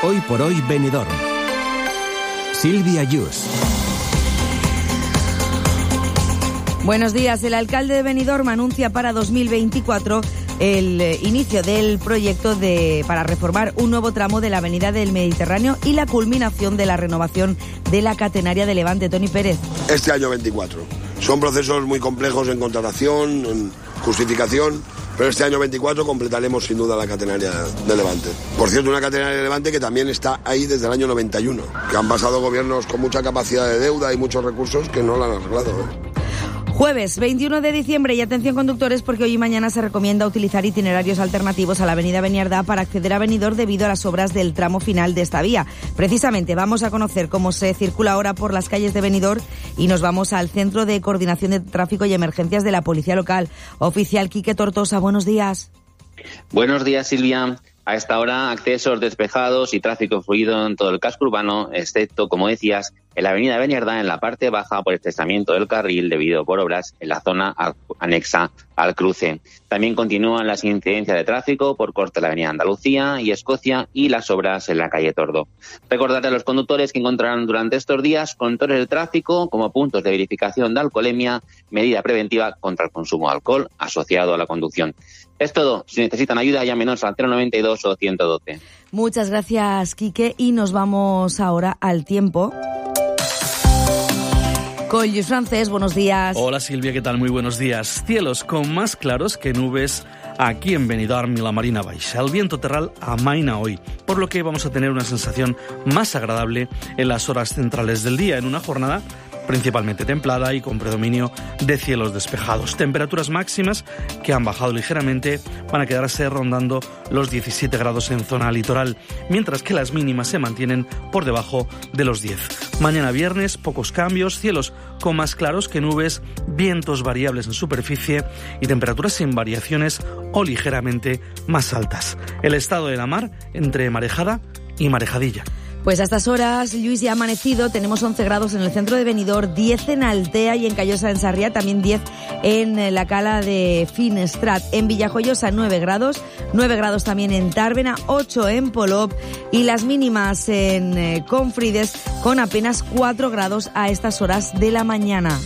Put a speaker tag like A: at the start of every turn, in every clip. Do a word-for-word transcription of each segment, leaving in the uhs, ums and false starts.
A: Hoy por hoy Benidorm. Silvia Yus.
B: Buenos días. El alcalde de Benidorm anuncia para dos mil veinticuatro el inicio del proyecto de para reformar un nuevo tramo de la Avenida del Mediterráneo y la culminación de la renovación de la catenaria de Levante. Tony Pérez.
C: Este año veinticuatro. Son procesos muy complejos en contratación, en justificación, pero este año veinticuatro completaremos sin duda la catenaria de Levante. Por cierto, una catenaria de Levante que también está ahí desde el año noventa y uno, que han pasado gobiernos con mucha capacidad de deuda y muchos recursos que no la han arreglado, ¿eh?
B: Jueves veintiuno de diciembre, y atención conductores porque hoy y mañana se recomienda utilizar itinerarios alternativos a la avenida Beniardá para acceder a Benidorm debido a las obras del tramo final de esta vía. Precisamente vamos a conocer cómo se circula ahora por las calles de Benidorm y nos vamos al Centro de Coordinación de Tráfico y Emergencias de la Policía Local. Oficial Quique Tortosa, buenos días.
D: Buenos días, Silvia. A esta hora, accesos despejados y tráfico fluido en todo el casco urbano, excepto, como decías, en la avenida Beniardá, en la parte baja por estrechamiento del carril debido por obras en la zona anexa al cruce. También continúan las incidencias de tráfico por corte de la avenida Andalucía y Escocia y las obras en la calle Tordo. Recordarle a los conductores que encontrarán durante estos días controles de tráfico como puntos de verificación de alcoholemia, medida preventiva contra el consumo de alcohol asociado a la conducción. Es todo. Si necesitan ayuda, llámenos al cero noventa y dos o ciento doce.
B: Muchas gracias, Quique. Y nos vamos ahora al tiempo. Con Lluís Francés, buenos días.
E: Hola Silvia, ¿qué tal? Muy buenos días. Cielos con más claros que nubes aquí en Benidorm y la Marina Baixa. El viento terral amaina hoy, por lo que vamos a tener una sensación más agradable en las horas centrales del día, en una jornada principalmente templada y con predominio de cielos despejados. Temperaturas máximas que han bajado ligeramente, van a quedarse rondando los diecisiete grados en zona litoral, mientras que las mínimas se mantienen por debajo de los diez. Mañana viernes, pocos cambios, cielos con más claros que nubes, vientos variables en superficie y temperaturas sin variaciones o ligeramente más altas. El estado de la mar entre marejada y marejadilla.
B: Pues a estas horas, Lluís, ya ha amanecido. Tenemos once grados en el centro de Benidorm, diez en Altea y en Callosa en Sarriá, también diez en la cala de Finestrat. En Villajoyosa, nueve grados, nueve grados también en Tàrbena, ocho en Polop y las mínimas en eh, Confrides con apenas cuatro grados a estas horas de la mañana.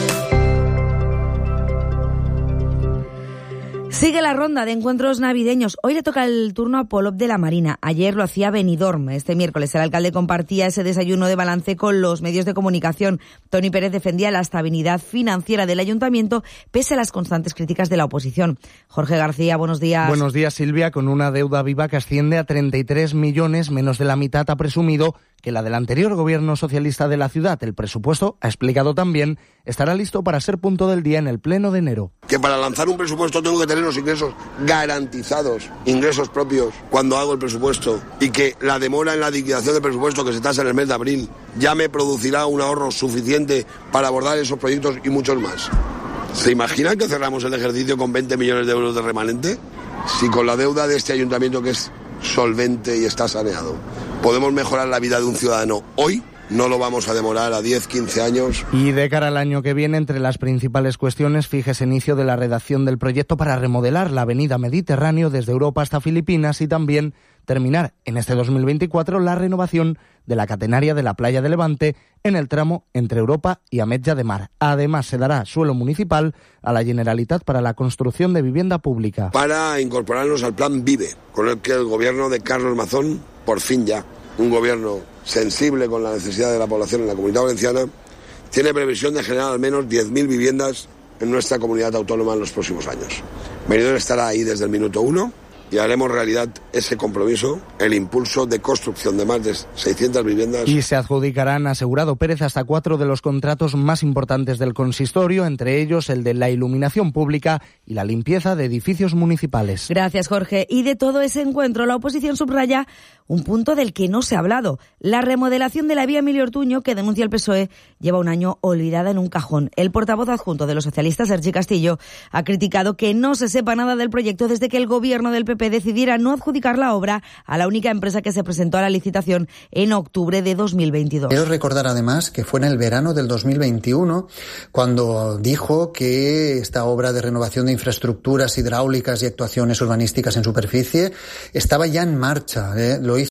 B: Sigue la ronda de encuentros navideños. Hoy le toca el turno a Polop de la Marina. Ayer lo hacía Benidorm. Este miércoles el alcalde compartía ese desayuno de balance con los medios de comunicación. Tony Pérez defendía la estabilidad financiera del ayuntamiento pese a las constantes críticas de la oposición. Jorge García, buenos días.
F: Buenos días, Silvia. Con una deuda viva que asciende a treinta y tres millones, menos de la mitad ha presumido que la del anterior gobierno socialista de la ciudad. El presupuesto, ha explicado también, estará listo para ser punto del día en el pleno de enero.
C: Que para lanzar un presupuesto tengo que tener los ingresos garantizados, ingresos propios, cuando hago el presupuesto, y que la demora en la liquidación del presupuesto que se tasa en el mes de abril ya me producirá un ahorro suficiente para abordar esos proyectos y muchos más. ¿Se imaginan que cerramos el ejercicio con veinte millones de euros de remanente? Si con la deuda de este ayuntamiento, que es solvente y está saneado, podemos mejorar la vida de un ciudadano hoy, no lo vamos a demorar a diez, quince años.
F: Y de cara al año que viene, entre las principales cuestiones, fíjese inicio de la redacción del proyecto para remodelar la avenida Mediterráneo desde Europa hasta Filipinas y también terminar en este dos mil veinticuatro la renovación de la catenaria de la playa de Levante en el tramo entre Europa y Ametlla de Mar. Además, se dará suelo municipal a la Generalitat para la construcción de vivienda pública.
C: Para incorporarnos al plan Vive, con el que el gobierno de Carlos Mazón, por fin ya, un gobierno sensible con la necesidad de la población en la Comunidad Valenciana, tiene previsión de generar al menos diez mil viviendas en nuestra comunidad autónoma en los próximos años. Benidorm estará ahí desde el minuto uno y haremos realidad ese compromiso, el impulso de construcción de más de seiscientas viviendas.
F: Y se adjudicarán, ha asegurado Pérez, hasta cuatro de los contratos más importantes del consistorio, entre ellos el de la iluminación pública y la limpieza de edificios municipales.
B: Gracias, Jorge. Y de todo ese encuentro, la oposición subraya un punto del que no se ha hablado: la remodelación de la vía Emilio Ortuño, que denuncia el P S O E, lleva un año olvidada en un cajón. El portavoz adjunto de los socialistas, Sergi Castillo, ha criticado que no se sepa nada del proyecto desde que el gobierno del P P decidiera no adjudicar la obra a la única empresa que se presentó a la licitación en octubre de dos mil veintidós.
G: Quiero recordar además que fue en el verano del dos mil veintiuno cuando dijo que esta obra de renovación de infraestructuras hidráulicas y actuaciones urbanísticas en superficie estaba ya en marcha, ¿eh? Lo hizo